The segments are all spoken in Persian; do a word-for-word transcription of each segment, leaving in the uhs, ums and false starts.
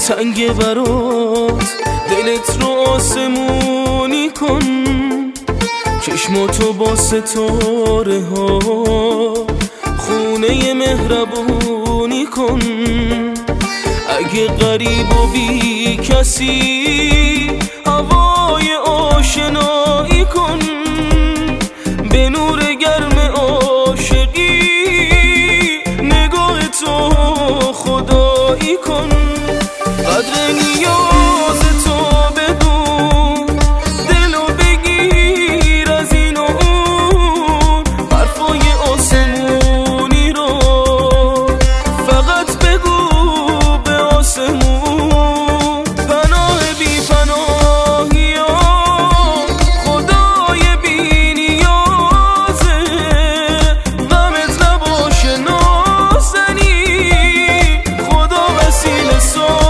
تنگ برات، دلت رو آسمونی کن، چشماتو با ستاره ها خونه مهربونی کن. اگه غریب و بی کسی هوای آشنایی کن، به نور گرم عاشقی نگاه تو خدایی کن. قدر نیاز تو بدون، دلو بگیر از این و اون، حرفای آسمونی رو فقط بگو به آسمون. پناه بی پناهی ها خدای بی نیازه، غمت نباشه نازنی، خدا وسیله سازه.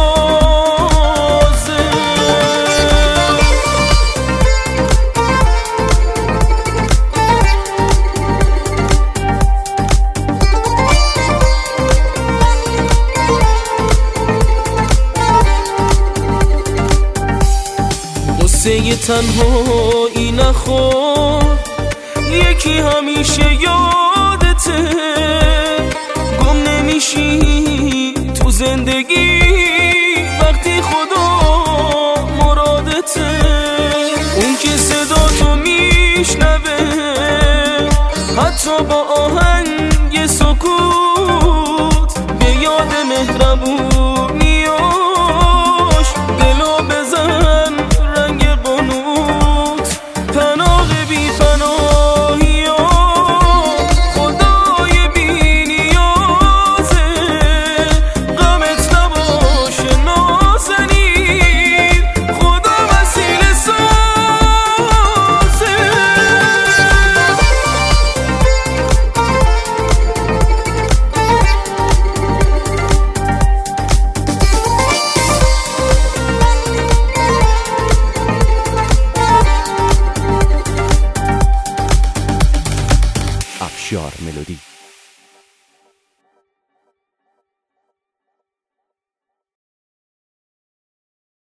قصه تنهایی نخور، یکی همیشه یادته، گم نمیشی تو زندگی وقتی خدا مرادته. اون که صدا تو میشنوه حتی با آهنگ سکوت، به یاد مهربون